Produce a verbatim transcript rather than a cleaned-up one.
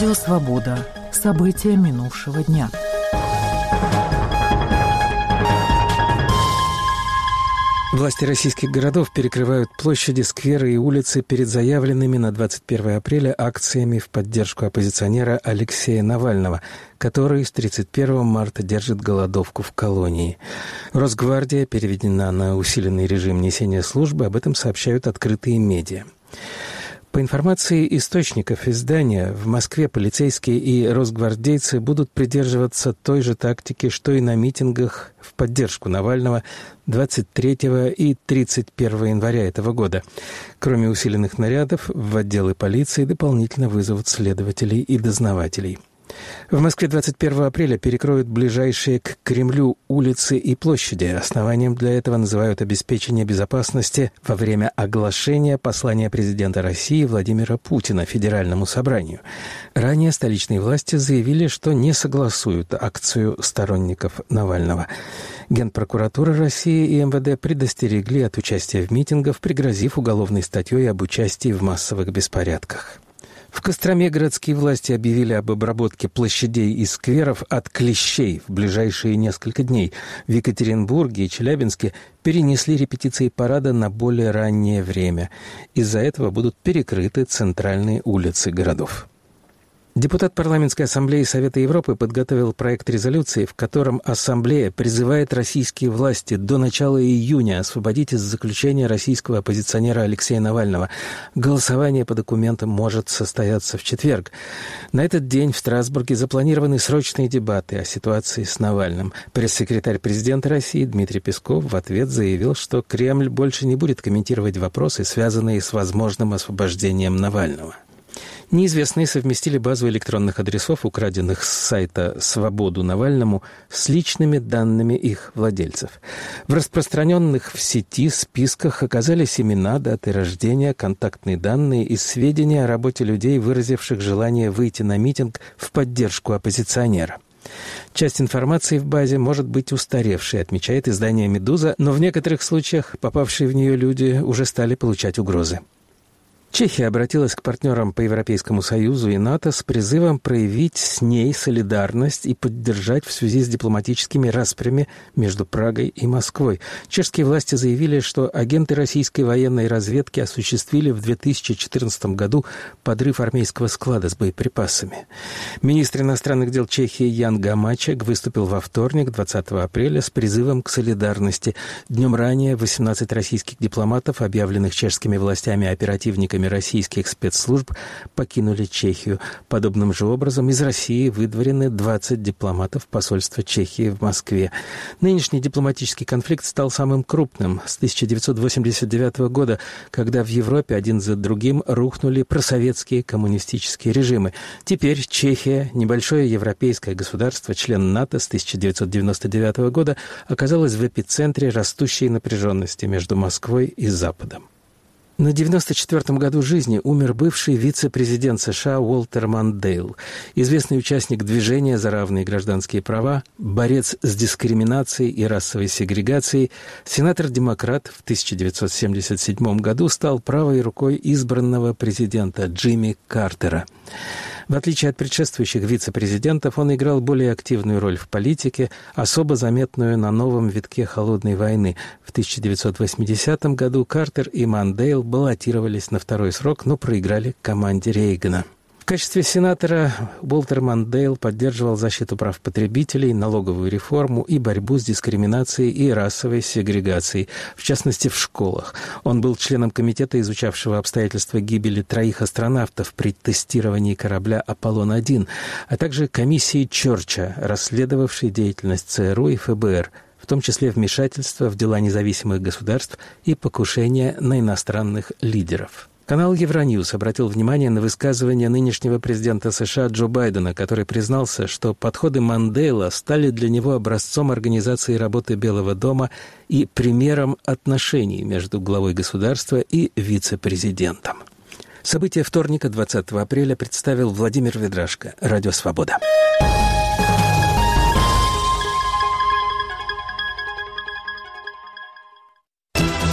Радио «Свобода». События минувшего дня. Власти российских городов перекрывают площади, скверы и улицы перед заявленными на двадцать первое апреля акциями в поддержку оппозиционера Алексея Навального, который с тридцать первого марта держит голодовку в колонии. Росгвардия переведена на усиленный режим несения службы, об этом сообщают открытые медиа. По информации источников издания, в Москве полицейские и росгвардейцы будут придерживаться той же тактики, что и на митингах в поддержку Навального двадцать третьего и тридцать первого января этого года. Кроме усиленных нарядов, в отделы полиции дополнительно вызовут следователей и дознавателей. В Москве двадцать первого апреля перекроют ближайшие к Кремлю улицы и площади. Основанием для этого называют обеспечение безопасности во время оглашения послания президента России Владимира Путина Федеральному собранию. Ранее столичные власти заявили, что не согласуют акцию сторонников Навального. Генпрокуратура России и эм вэ дэ предостерегли от участия в митингах, пригрозив уголовной статьей об участии в массовых беспорядках. В Костроме городские власти объявили об обработке площадей и скверов от клещей в ближайшие несколько дней. В Екатеринбурге и Челябинске перенесли репетиции парада на более раннее время. Из-за этого будут перекрыты центральные улицы городов. Депутат Парламентской ассамблеи Совета Европы подготовил проект резолюции, в котором ассамблея призывает российские власти до начала июня освободить из заключения российского оппозиционера Алексея Навального. Голосование по документам может состояться в четверг. На этот день в Страсбурге запланированы срочные дебаты о ситуации с Навальным. Пресс-секретарь президента России Дмитрий Песков в ответ заявил, что Кремль больше не будет комментировать вопросы, связанные с возможным освобождением Навального. Неизвестные совместили базу электронных адресов, украденных с сайта «Свободу Навальному», с личными данными их владельцев. В распространенных в сети списках оказались имена, даты рождения, контактные данные и сведения о работе людей, выразивших желание выйти на митинг в поддержку оппозиционера. Часть информации в базе может быть устаревшей, отмечает издание «Медуза», но в некоторых случаях попавшие в нее люди уже стали получать угрозы. Чехия обратилась к партнерам по Европейскому Союзу и НАТО с призывом проявить с ней солидарность и поддержать в связи с дипломатическими распрями между Прагой и Москвой. Чешские власти заявили, что агенты российской военной разведки осуществили в две тысячи четырнадцатом году подрыв армейского склада с боеприпасами. Министр иностранных дел Чехии Ян Гамачек выступил во вторник, двадцатого апреля, с призывом к солидарности. Днем ранее восемнадцать российских дипломатов, объявленных чешскими властями оперативниками российских спецслужб, покинули Чехию. Подобным же образом из России выдворены двадцать дипломатов посольства Чехии в Москве. Нынешний дипломатический конфликт стал самым крупным с тысяча девятьсот восемьдесят девятого года, когда в Европе один за другим рухнули просоветские коммунистические режимы. Теперь Чехия, небольшое европейское государство, член НАТО с тысяча девятьсот девяносто девятого года, оказалась в эпицентре растущей напряженности между Москвой и Западом. На девяносто четвёртом году жизни умер бывший вице-президент США Уолтер Мандейл, известный участник движения за равные гражданские права, борец с дискриминацией и расовой сегрегацией. Сенатор-демократ в тысяча девятьсот семьдесят седьмом году стал правой рукой избранного президента Джимми Картера. В отличие от предшествующих вице-президентов, он играл более активную роль в политике, особо заметную на новом витке холодной войны. В тысяча девятьсот восьмидесятом году Картер и Мандейл баллотировались на второй срок, но проиграли команде Рейгана. В качестве сенатора Уолтер Мандейл поддерживал защиту прав потребителей, налоговую реформу и борьбу с дискриминацией и расовой сегрегацией, в частности, в школах. Он был членом комитета, изучавшего обстоятельства гибели троих астронавтов при тестировании корабля «Аполлон один», а также комиссии Чорча, расследовавшей деятельность ЦРУ и ФБР, в том числе вмешательство в дела независимых государств и покушение на иностранных лидеров. Канал Евроньюз обратил внимание на высказывание нынешнего президента США Джо Байдена, который признался, что подходы Мандейла стали для него образцом организации работы Белого дома и примером отношений между главой государства и вице-президентом. События вторника, двадцатого апреля, представил Владимир Ведрашко, Радио «Свобода».